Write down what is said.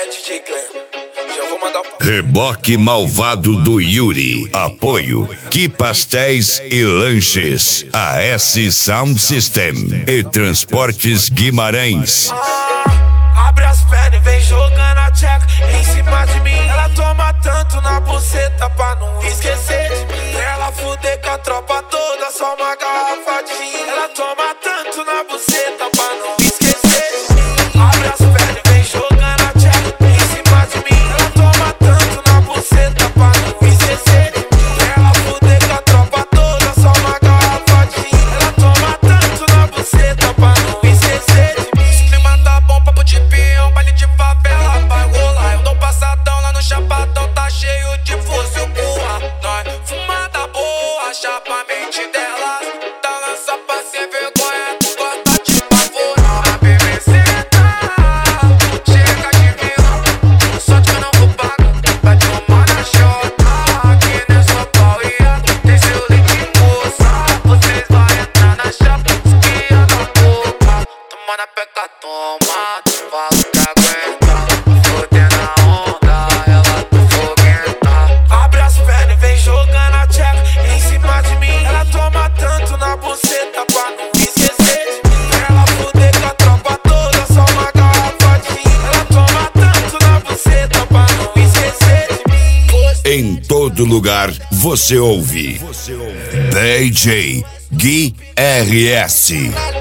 DJ Glenn. Já vou mandar o Reboque malvado do Yuri. Apoio Que Pastéis e Lanches, AS Sound System e Transportes Guimarães. Abre as pernas e vem jogando a tcheca em cima de mim. Ela toma tanto na buceta pra não esquecer de mim. Pra ela fuder com a tropa toda, só uma garrafa de gin. Ela toma tanto na buceta pra não esquecer de mim. Abre as pernas e vem jogando a tcheca em cima de mim. Ela toma tanto na buceta pra não esquecer de mim. Pra ela fuder com a tropa toda, só uma garrafa de gin. Ela toma tanto na buceta pra não esquecer de mim. O clima tá bom, papo de peão, baile de favela vai rolar. Eu tô passadão lá no Chapadão, tá cheio de fuzil porra. Nós fumada boa, chapa a mente dela. Tá lança pra sem vergonha, tu gosta de pavorar. A BBC tá, chega de vilão. Só que eu não vou pagar, vai tomar na chota. Aqui nessa pauia, tem seu leite moça. Vocês vão entrar na chapa, esquia da boca. Toma na peca, toma, tu fala que aguenta. Fodendo a onda, ela tá foguenta. Abre as pernas e vem jogando a tcheca em cima de mim. Ela toma tanto na buceta pra não esquecer de mim. Pra ela fuder com a tropa toda, só uma garrafa de gin. Ela toma tanto na buceta pra não esquecer de mim. Em todo lugar você ouve DJ Gui RS.